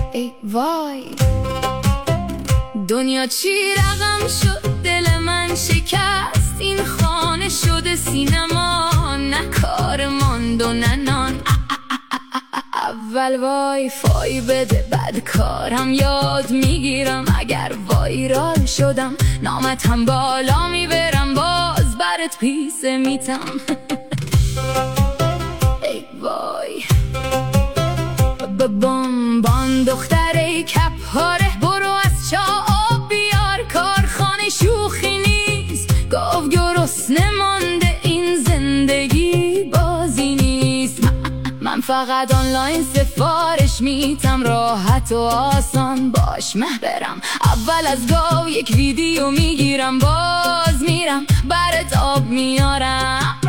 ای وای دنیا چی رقم شد، دل من شکست، این خانه شده سینما، نه کار ماند و نه نان. اول وای فای بده بعد کارم یاد میگیرم، اگر وایرال شدم نامت هم بالا میبرم، باز برات پیسه میتم. ای وای بان دختره کپ هاره، برو از چاه آب بیار، کارخانه شوخی نیست، گاو گرسنه مانده، این زندگی بازی نیست. من فقط آنلاین سفارش میتم، راحت و آسان باش مه برم، اول از گاو یک ویدیو میگیرم، باز میرم برات آب میارم.